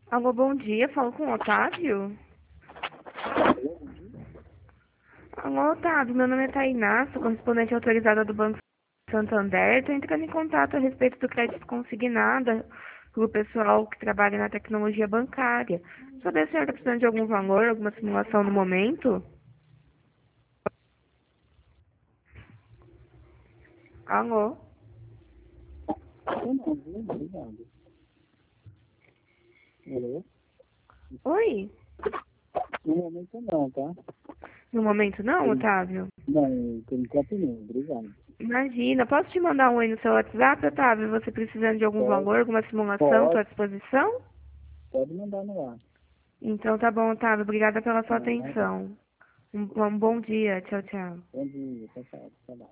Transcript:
Alô, bom dia. Falo com o Otávio. Alô, Otávio. Meu nome é Tainá, sou correspondente autorizada do Banco Santander. Estou entrando em contato a respeito do crédito consignado pelo pessoal que trabalha na tecnologia bancária. Saber se a senhora está precisando de algum valor, alguma simulação no momento? Alô? Eu não, viu? Obrigado. Alô? Oi? No momento não, tá? No momento não, Por, Otávio? não, por enquanto não. Obrigado. Imagina. Posso te mandar um oi no seu WhatsApp, Otávio? Você precisando de algum Pode, valor, alguma simulação? Estou pode, à disposição? pode mandar no ar. Então tá bom, Otávio. Obrigada pela sua Tá? atenção. Um bom dia. Tchau, tchau. Bom dia, tchau, tchau.